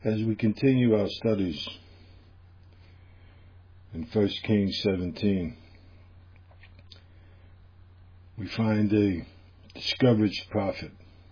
As we continue our studies in 1 Kings 17, we find a discouraged prophet.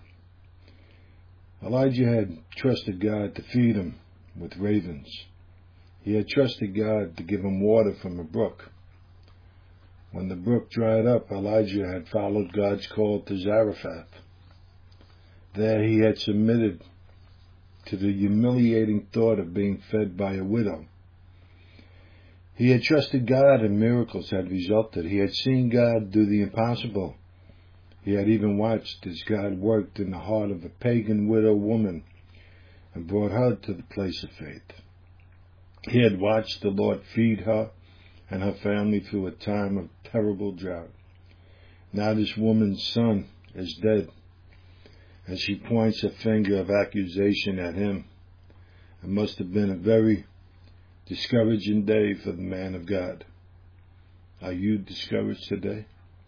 Elijah had trusted God to feed him with ravens. He had trusted God to give him water from a brook. When the brook dried up, Elijah had followed God's call to Zarephath. There he had submitted to the humiliating thought of being fed by a widow. He had trusted God and miracles had resulted. He had seen God do the impossible. He had even watched as God worked in the heart of a pagan widow woman and brought her to the place of faith. He had watched the Lord feed her and her family through a time of terrible drought. Now this woman's son is dead, and she points a finger of accusation at him. It must have been a very discouraging day for the man of God. Are you discouraged today?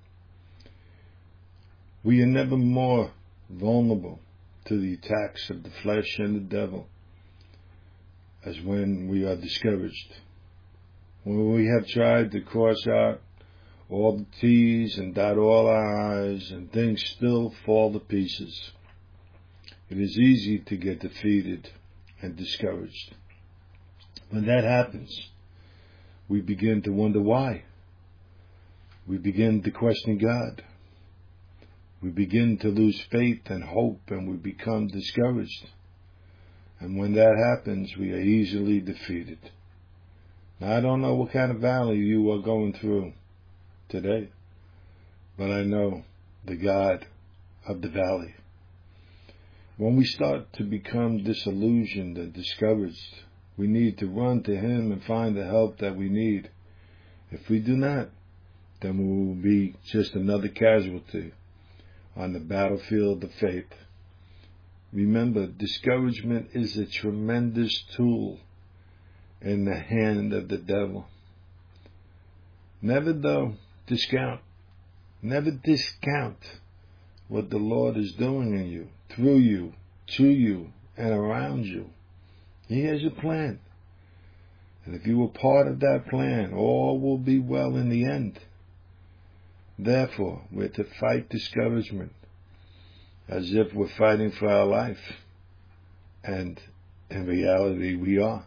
We are never more vulnerable to the attacks of the flesh and the devil as when we are discouraged. When we have tried to cross out all the T's and dot all our I's and things still fall to pieces. It is easy to get defeated and discouraged. When that happens, we begin to wonder why. We begin to question God. We begin to lose faith and hope, and we become discouraged. And when that happens, we are easily defeated. Now, I don't know what kind of valley you are going through today, but I know the God of the valley. When we start to become disillusioned and discouraged, we need to run to Him and find the help that we need. If we do not, then we will be just another casualty on the battlefield of faith. Remember, discouragement is a tremendous tool in the hand of the devil. Never discount what the Lord is doing in you, through you, to you, and around you. He has a plan. And if you are part of that plan, all will be well in the end. Therefore, we're to fight discouragement as if we're fighting for our life. And in reality, we are.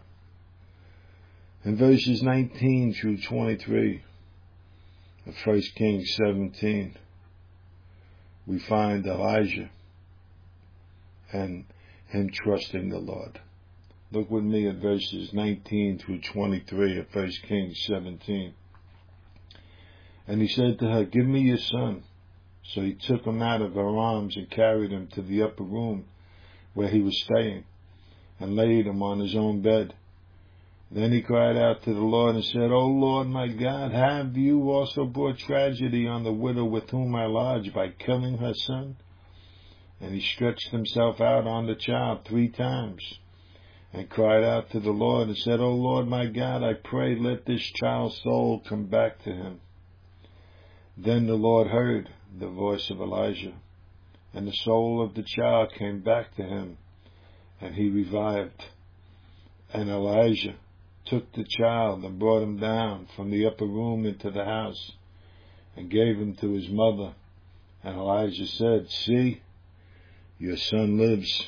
In verses 19 through 23 of 1 Kings 17, we find Elijah and him trusting the Lord. Look with me at verses 19 through 23 of 1 Kings 17. And he said to her, "Give me your son." So he took him out of her arms and carried him to the upper room where he was staying and laid him on his own bed. Then he cried out to the Lord and said, "O Lord my God, have you also brought tragedy on the widow with whom I lodge by killing her son?" And he stretched himself out on the child 3 times and cried out to the Lord and said, "O Lord my God, I pray, let this child's soul come back to him." Then the Lord heard the voice of Elijah, and the soul of the child came back to him, and he revived. And Elijah took the child and brought him down from the upper room into the house and gave him to his mother. And Elijah said, "See, your son lives."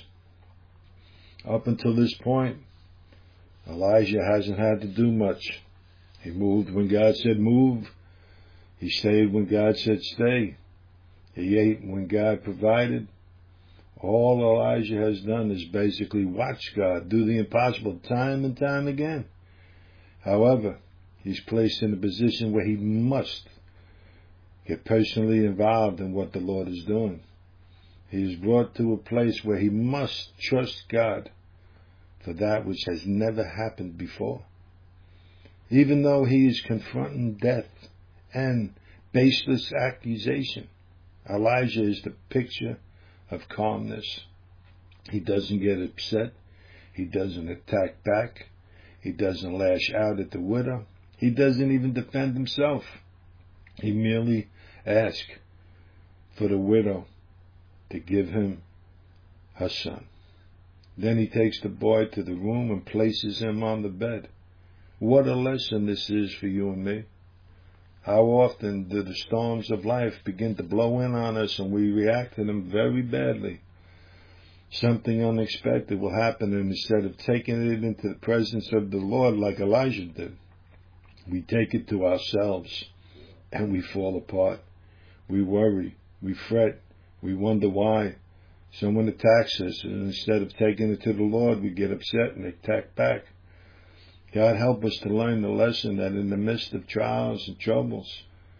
Up until this point, Elijah hasn't had to do much. He moved when God said move. He stayed when God said stay. He ate when God provided. All Elijah has done is basically watch God do the impossible time and time again. However, he's placed in a position where he must get personally involved in what the Lord is doing. He is brought to a place where he must trust God for that which has never happened before. Even though he is confronting death and baseless accusation, Elijah is the picture of calmness. He doesn't get upset. He doesn't attack back. He doesn't lash out at the widow. He doesn't even defend himself. He merely asks for the widow to give him her son. Then he takes the boy to the room and places him on the bed. What a lesson this is for you and me. How often do the storms of life begin to blow in on us and we react to them very badly? Something unexpected will happen, and instead of taking it into the presence of the Lord like Elijah did, we take it to ourselves and we fall apart. We worry, we fret, we wonder why. Someone attacks us, and instead of taking it to the Lord, we get upset and attack back. God help us to learn the lesson that in the midst of trials and troubles,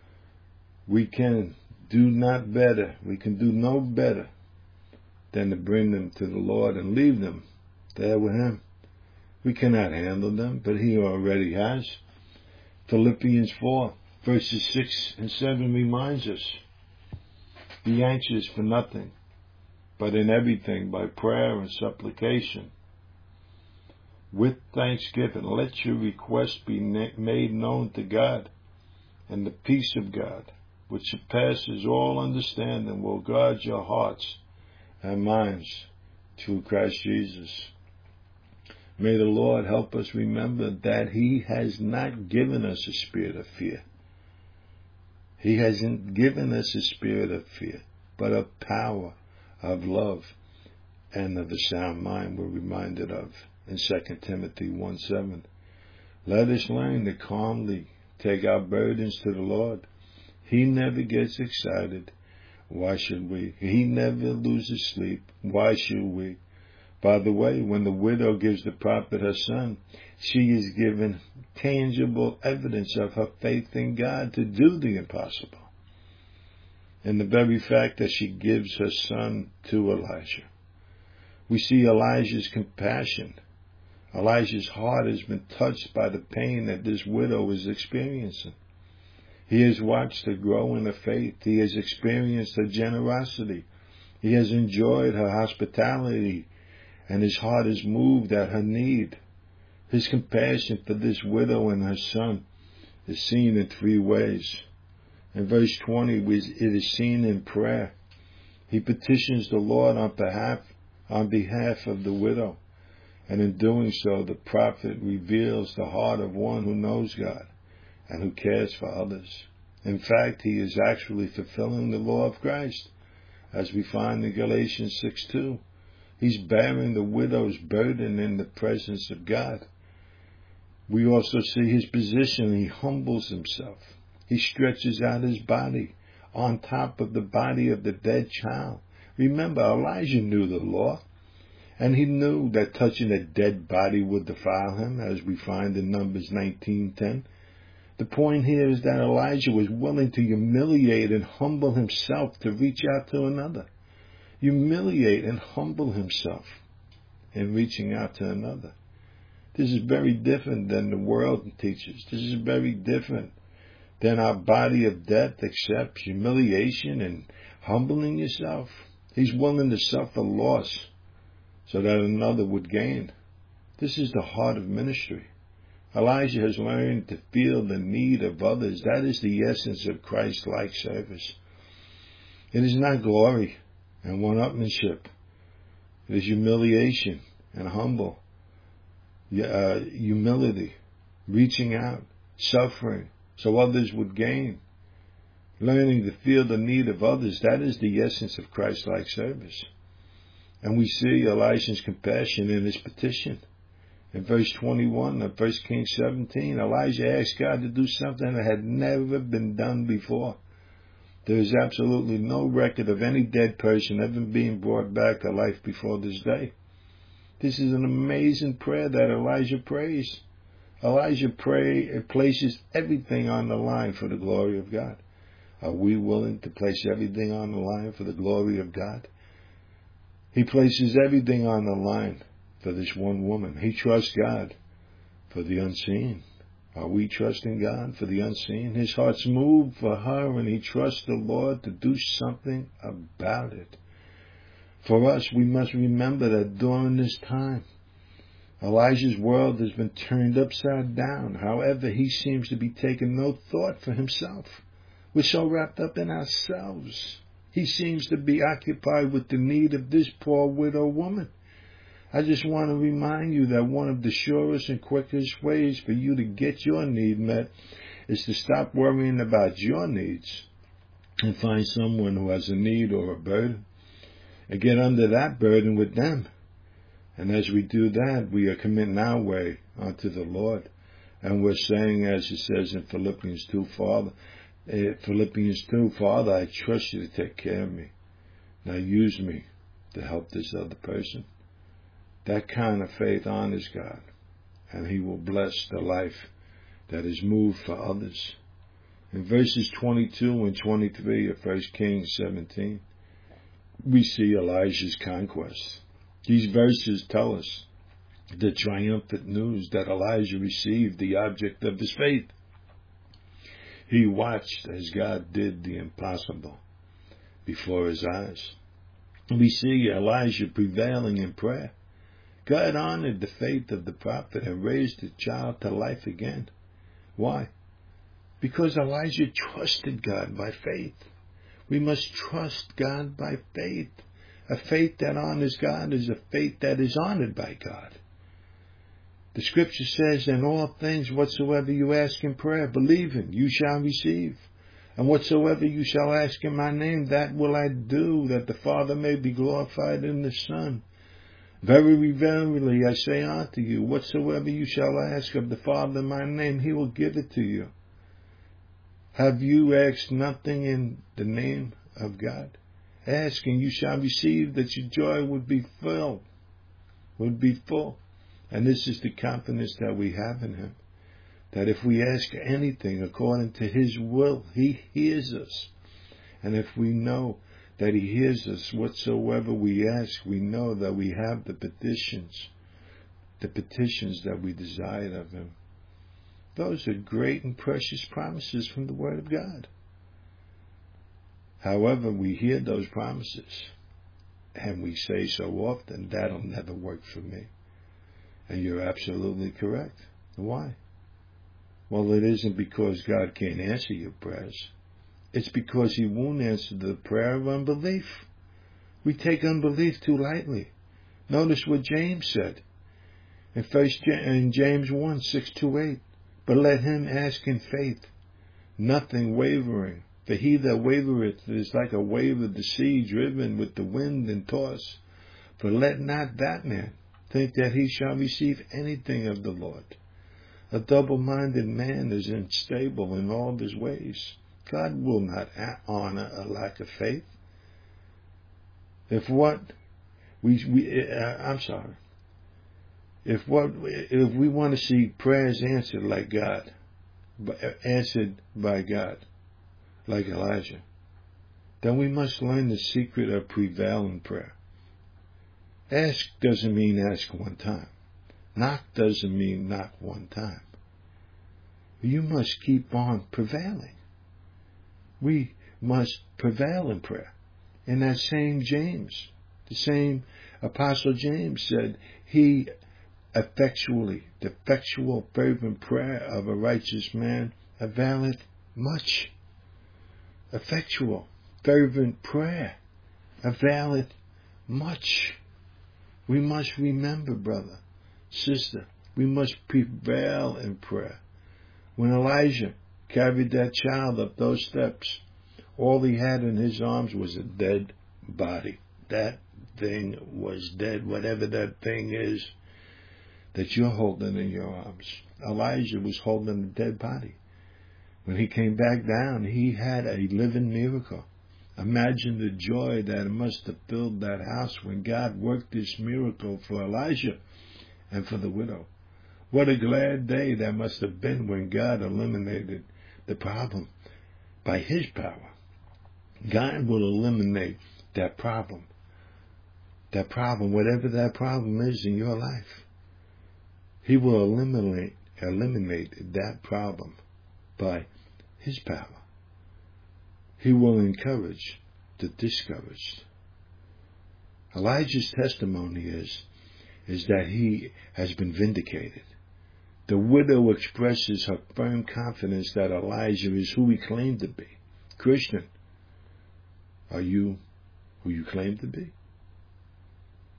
we can do not better. We can do no better than to bring them to the Lord and leave them there with Him. We cannot handle them, but He already has. Philippians 4, verses 6 and 7 reminds us, be anxious for nothing, but in everything by prayer and supplication, with thanksgiving, let your requests be made known to God, and the peace of God, which surpasses all understanding, will guard your hearts and minds through Christ Jesus. May the Lord help us remember that He has not given us a spirit of fear. He hasn't given us a spirit of fear, but of power, of love, and of a sound mind, we're reminded of in 2 Timothy 1:7. Let us learn to calmly take our burdens to the Lord. He never gets excited. Why should we? He never loses sleep. Why should we? By the way, when the widow gives the prophet her son, she is given tangible evidence of her faith in God to do the impossible. In the very fact that she gives her son to Elijah, we see Elijah's compassion. Elijah's heart has been touched by the pain that this widow is experiencing. He has watched her grow in her faith. He has experienced her generosity. He has enjoyed her hospitality, and his heart is moved at her need. His compassion for this widow and her son is seen in three ways. In verse 20, it is seen in prayer. He petitions the Lord on behalf of the widow. And in doing so, the prophet reveals the heart of one who knows God and who cares for others. In fact, he is actually fulfilling the law of Christ, as we find in Galatians 6:2. He's bearing the widow's burden in the presence of God. We also see his position. He humbles himself. He stretches out his body on top of the body of the dead child. Remember, Elijah knew the law, and he knew that touching a dead body would defile him, as we find in Numbers 19:10. The point here is that Elijah was willing to humiliate and humble himself to reach out to another. Humiliate and humble himself in reaching out to another. This is very different than the world teaches. This is very different than our body of death accepts humiliation and humbling yourself. He's willing to suffer loss so that another would gain. This is the heart of ministry. Elijah has learned to feel the need of others. That is the essence of Christ-like service. It is not glory and one-upmanship. It is humiliation and humility, reaching out, suffering, so others would gain. Learning to feel the need of others, that is the essence of Christ-like service. And we see Elijah's compassion in his petition. In verse 21 of 1 Kings 17, Elijah asked God to do something that had never been done before. There is absolutely no record of any dead person ever being brought back to life before this day. This is an amazing prayer that Elijah prays. Elijah places everything on the line for the glory of God. Are we willing to place everything on the line for the glory of God? He places everything on the line for this one woman. He trusts God for the unseen. Are we trusting God for the unseen? His heart's moved for her, and he trusts the Lord to do something about it. For us, we must remember that during this time, Elijah's world has been turned upside down. However, he seems to be taking no thought for himself. We're so wrapped up in ourselves. He seems to be occupied with the need of this poor widow woman. I just want to remind you that one of the surest and quickest ways for you to get your need met is to stop worrying about your needs and find someone who has a need or a burden and get under that burden with them. And as we do that, we are committing our way unto the Lord. And we're saying, as it says in Philippians 2, Father, I trust you to take care of me. Now use me to help this other person. That kind of faith honors God, and He will bless the life that is moved for others. In verses 22 and 23 of 1 Kings 17, we see Elijah's conquest. These verses tell us the triumphant news that Elijah received the object of his faith. He watched as God did the impossible before his eyes. We see Elijah prevailing in prayer. God honored the faith of the prophet and raised the child to life again. Why? Because Elijah trusted God by faith. We must trust God by faith. A faith that honors God is a faith that is honored by God. The scripture says, in all things whatsoever you ask in prayer, believing, you shall receive. And whatsoever you shall ask in my name, that will I do, that the Father may be glorified in the Son. Verily, verily, I say unto you, whatsoever you shall ask of the Father in my name, He will give it to you. Have you asked nothing in the name of God? Ask and you shall receive, that your joy would be full. And this is the confidence that we have in Him, that if we ask anything according to His will, He hears us. And if we know that He hears us whatsoever we ask, we know that we have the petitions that we desired of Him. Those are great and precious promises from the Word of God. However, we hear those promises and we say so often, that'll never work for me. And you're absolutely correct. Why? Well, it isn't because God can't answer your prayers. It's because He won't answer the prayer of unbelief. We take unbelief too lightly. Notice what James said in James 1, 6-8. But let him ask in faith, nothing wavering. For he that wavereth is like a wave of the sea, driven with the wind and tossed. For let not that man think that he shall receive anything of the Lord. A double-minded man is unstable in all his ways. God will not honor a lack of faith. If we want to see prayers answered by God, like Elijah, then we must learn the secret of prevailing prayer. Ask doesn't mean ask one time. Knock doesn't mean knock one time. You must keep on prevailing. We must prevail in prayer. In that same James, the same Apostle James said, the effectual fervent prayer of a righteous man availeth much. Effectual fervent prayer availeth much. We must remember, brother, sister, we must prevail in prayer. When Elijah carried that child up those steps, all he had in his arms was a dead body. That thing was dead, whatever that thing is that you're holding in your arms. Elijah was holding a dead body. When he came back down, he had a living miracle. Imagine the joy that must have filled that house when God worked this miracle for Elijah and for the widow. What a glad day that must have been when God eliminated the problem by His power. God will eliminate that problem. That problem, whatever that problem is in your life, He will eliminate that problem by His power. He will encourage the discouraged. Elijah's testimony is that he has been vindicated. The widow expresses her firm confidence that Elijah is who he claimed to be. Christian, are you who you claim to be?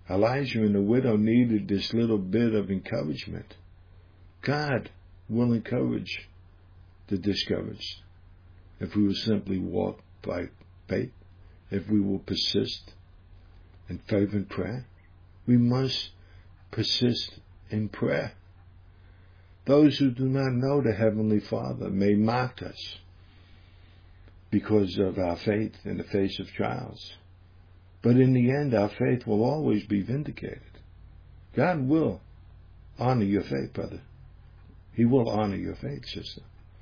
Elijah and the widow needed this little bit of encouragement. God will encourage the discouraged if we will simply walk by faith, if we will persist in fervent prayer. We must persist in prayer. Those who do not know the Heavenly Father may mock us because of our faith in the face of trials. But in the end, our faith will always be vindicated. God will honor your faith, brother. He will honor your faith, sister.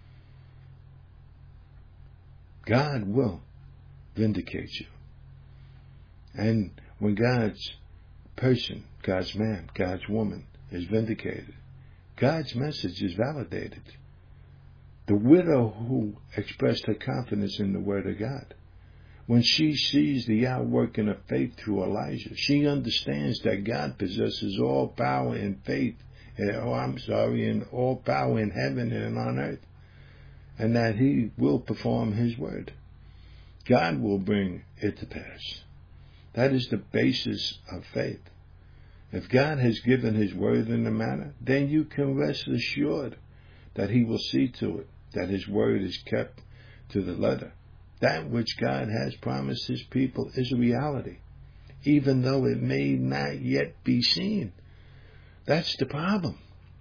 God will vindicate you. And when God's person, God's man, God's woman is vindicated, God's message is validated. The widow who expressed her confidence in the Word of God, when she sees the outworking of faith through Elijah, she understands that God possesses all power in faith, and all power in heaven and on earth, and that He will perform His word. God will bring it to pass. That is the basis of faith. If God has given His word in the matter, then you can rest assured that He will see to it that His word is kept to the letter. That which God has promised His people is a reality, even though it may not yet be seen. That's the problem.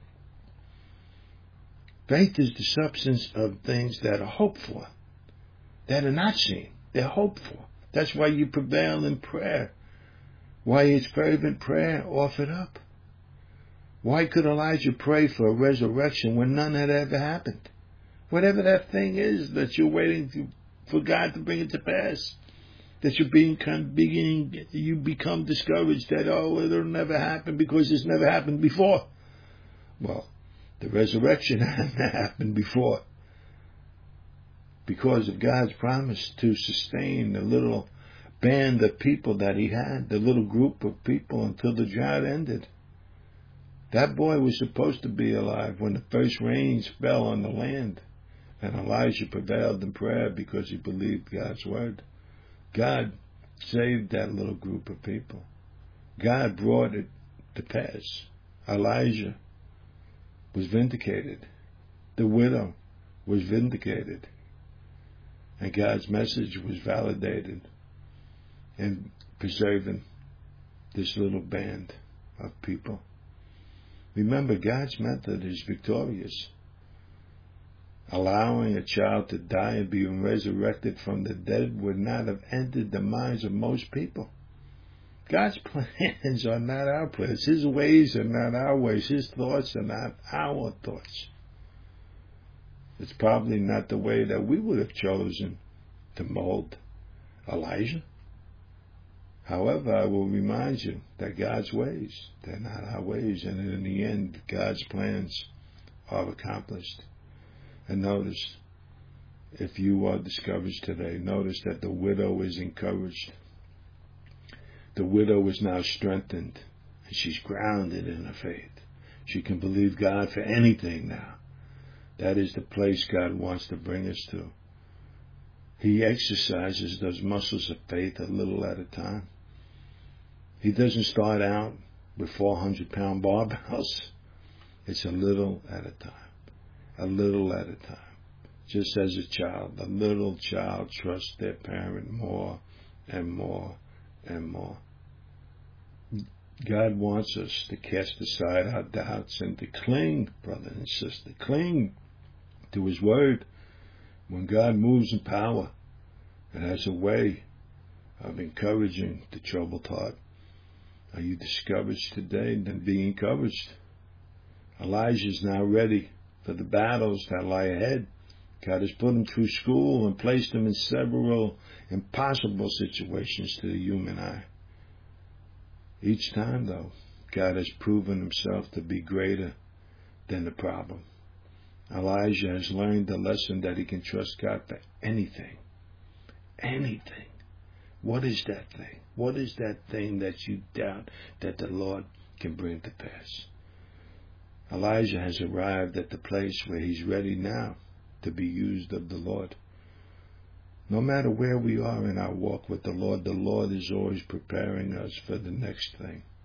Faith is the substance of things that are hoped for, that are not seen. They're hoped for. That's why you prevail in prayer. Why is fervent prayer offered up? Why could Elijah pray for a resurrection when none had ever happened? Whatever that thing is that you're waiting for God to bring it to pass, that you become discouraged that, it'll never happen because it's never happened before. Well, the resurrection hadn't happened before because of God's promise to sustain the little band of people that He had, the little group of people, until the drought ended. That boy was supposed to be alive when the first rains fell on the land, and Elijah prevailed in prayer because he believed God's word. God saved that little group of people. God brought it to pass. Elijah was vindicated. The widow was vindicated. And God's message was validated in preserving this little band of people. Remember, God's method is victorious. Allowing a child to die and being resurrected from the dead would not have entered the minds of most people. God's plans are not our plans. His ways are not our ways. His thoughts are not our thoughts. It's probably not the way that we would have chosen to mold Elijah. However, I will remind you that God's ways, they're not our ways, and in the end, God's plans are accomplished. And notice, if you are discouraged today, notice that the widow is encouraged. The widow is now strengthened, and she's grounded in her faith. She can believe God for anything now. That is the place God wants to bring us to. He exercises those muscles of faith a little at a time. He doesn't start out with 400-pound barbells. It's a little at a time. A little at a time. Just as a child, a little child trusts their parent more and more and more. God wants us to cast aside our doubts and to cling, brother and sister, cling to His word. When God moves in power, it has a way of encouraging the troubled heart. Are you discouraged today? Then be encouraged. Elijah is now ready for the battles that lie ahead. God has put him through school and placed him in several impossible situations to the human eye. Each time, though, God has proven Himself to be greater than the problem. Elijah has learned the lesson that he can trust God for anything. Anything. What is that thing? What is that thing that you doubt that the Lord can bring to pass? Elijah has arrived at the place where he's ready now to be used of the Lord. No matter where we are in our walk with the Lord is always preparing us for the next thing.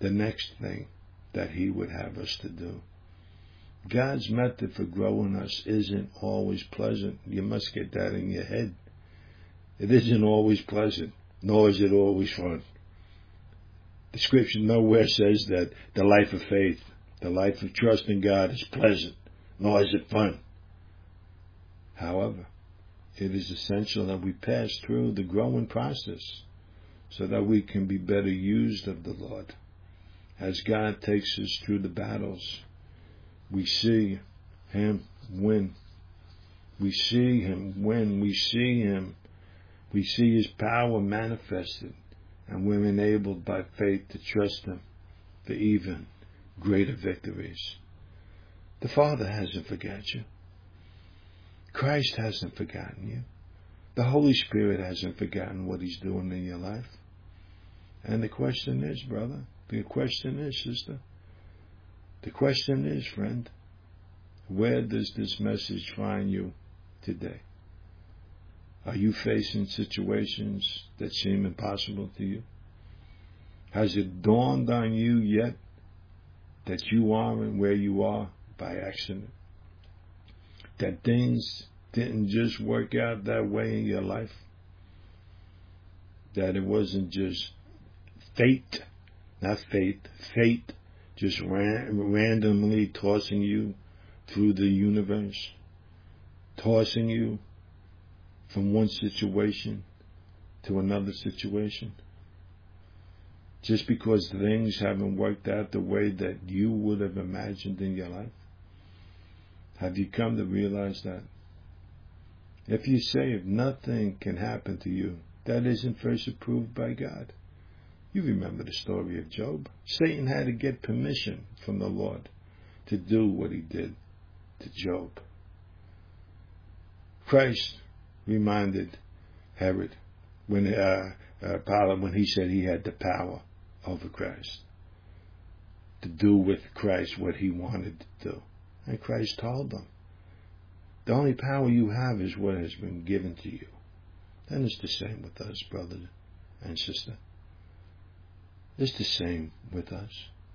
the next thing that He would have us to do. God's method for growing us isn't always pleasant. You must get that in your head. It isn't always pleasant, nor is it always fun. The scripture nowhere says that the life of faith, the life of trust in God is pleasant, nor is it fun. However, it is essential that we pass through the growing process so that we can be better used of the Lord. As God takes us through the battles, we see Him win. We see Him win. We see Him. We see His power manifested, and we're enabled by faith to trust Him for even greater victories. The Father hasn't forgot you. Christ hasn't forgotten you. The Holy Spirit hasn't forgotten what He's doing in your life. And the question is, brother, the question is, sister, the question is, friend, where does this message find you today? Are you facing situations that seem impossible to you? Has it dawned on you yet that you are and where you are by accident? That things didn't just work out that way in your life? That it wasn't just fate, not faith, fate just randomly tossing you through the universe, tossing you from one situation to another situation? Just because things haven't worked out the way that you would have imagined in your life? Have you come to realize that? If you say if nothing can happen to you, that isn't first approved by God. You remember the story of Job. Satan had to get permission from the Lord to do what he did to Job. Christ reminded Herod when he said he had the power over Christ to do with Christ what he wanted to do. And Christ told them, the only power you have is what has been given to you. And it's the same with us, brother and sister. It's the same with us.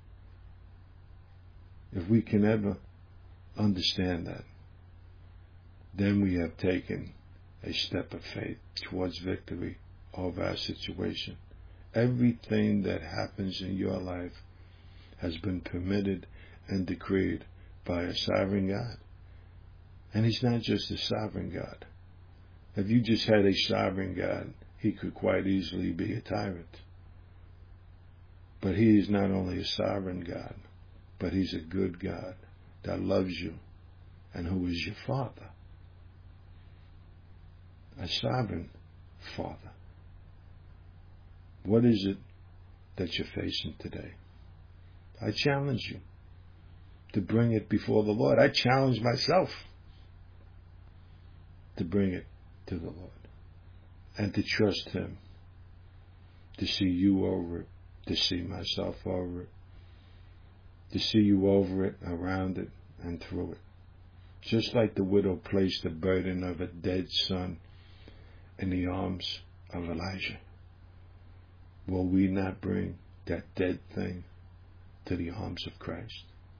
If we can ever understand that, then we have taken a step of faith towards victory over our situation. Everything that happens in your life has been permitted and decreed by a sovereign God. And He's not just a sovereign God. If you just had a sovereign God, He could quite easily be a tyrant. But He is not only a sovereign God, but He's a good God that loves you and who is your Father. A sovereign Father. What is it that you're facing today? I challenge you to bring it before the Lord. I challenge myself to bring it to the Lord and to trust Him, to see you over it, to see myself over it, to see you over it, around it, and through it. Just like the widow placed the burden of a dead son in the arms of Elijah, will we not bring that dead thing to the arms of Christ,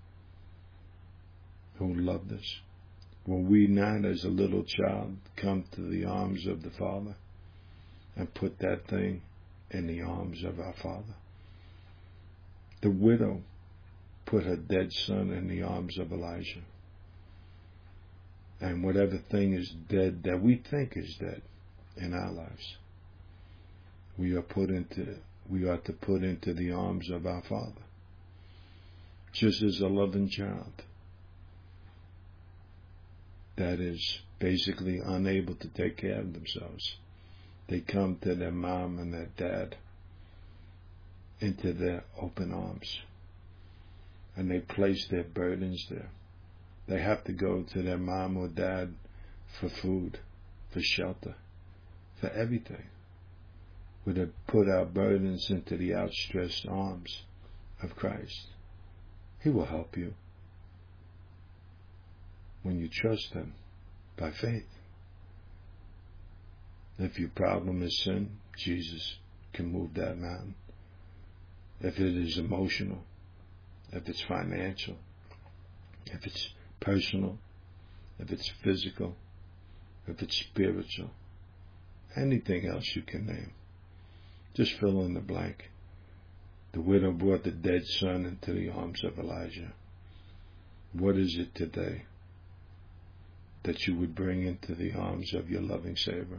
who loved us? Will we not, as a little child, come to the arms of the Father and put that thing in the arms of our Father? The widow put her dead son in the arms of Elijah. And whatever thing is dead that we think is dead in our lives, we are to put into the arms of our Father. Just as a loving child that is basically unable to take care of themselves, they come to their mom and their dad into their open arms, and they place their burdens there. They have to go to their mom or dad for food, for shelter, for everything. We're to put our burdens into the outstretched arms of Christ. He will help you when you trust Him by faith. If your problem is sin, Jesus can move that mountain. if it is emotional, if it's financial, if it's personal, if it's physical, if it's spiritual, anything else you can name. Just fill in the blank. The widow brought the dead son into the arms of Elijah. What is it today that you would bring into the arms of your loving Savior?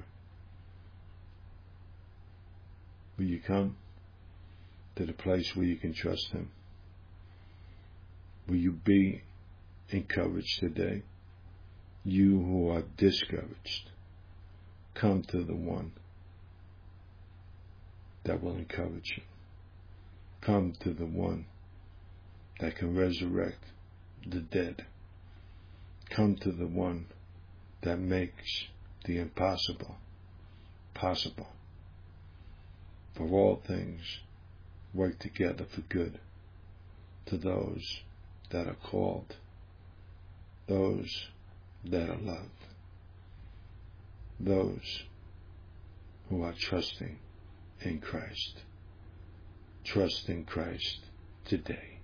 Will you come to the place where you can trust Him? Will you be encouraged today? You who are discouraged, come to the one that will encourage you. Come to the one that can resurrect the dead. Come to the one that makes the impossible possible. For all things work together for good to those that are called, those that are loved, those who are trusting in Christ. Trust in Christ today.